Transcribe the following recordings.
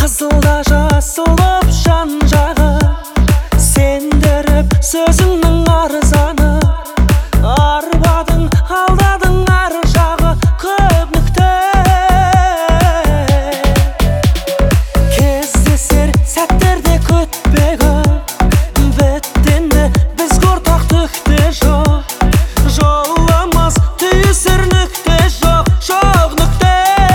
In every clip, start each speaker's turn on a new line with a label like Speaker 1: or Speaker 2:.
Speaker 1: Қызылда жасылып жан жағы, сендіріп сөзіңнің арзаны. Арбадың, алдадың ар жағы көп нүкте. Кездесер сәттерде күтпегі, біттенді бізге ортақ түкте жоқ. Жолымыз түйісер нүкте жоқ, жоқ нүкте.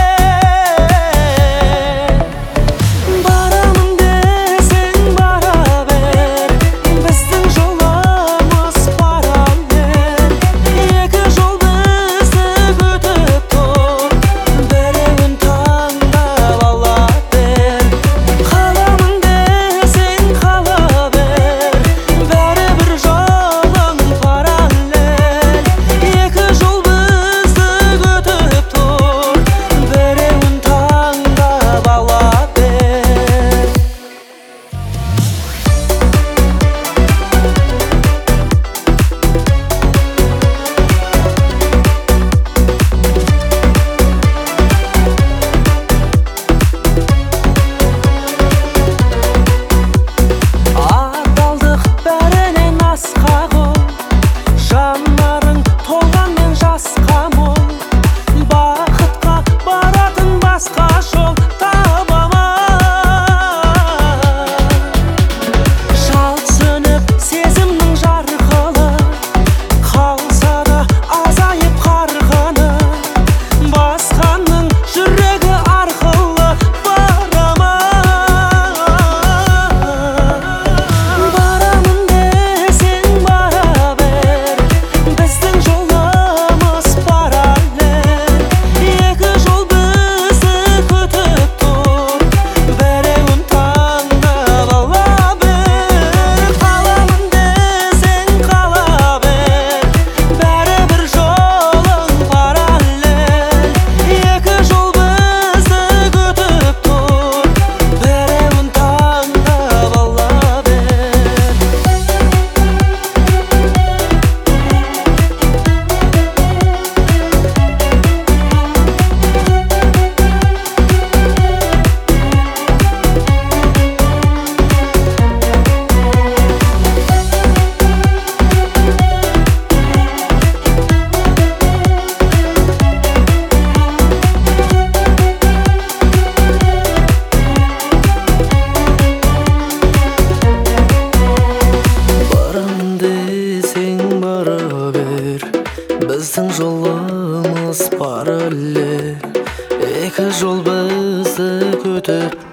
Speaker 1: Барамын десең бара бер, біздің жолымыз параллель. Екі жол бізді күтіп тұр, біреуін таңдап ала бер. Қаламын десең қала бер, бәрібір жолың параллель. Екі жол бізді күтіп тұр, біреуін таңдап ала бер. Адалдық бәрінен асқақ ол, жанарың толғанмен жасқа мол. Бақытқа баратын басқа жол таба ма? Жалт сөніп сезімнің жарқылы, қалса да азайып қарқыны. Басқаның жүрегі арқылы бара ма? Барамын десең бара бер, біздің жолымыз параллель. Екі жол бізді күтіп тұр, біреуін таңдап ала бер. Қаламын десең қала бер, бәрібір жолың параллель. Екі жол бізді күтіп тұр, біреуін таңдап ала бер. Барамын десең бара бер, біздің жолымыз параллель. Екі жол бізді күтіп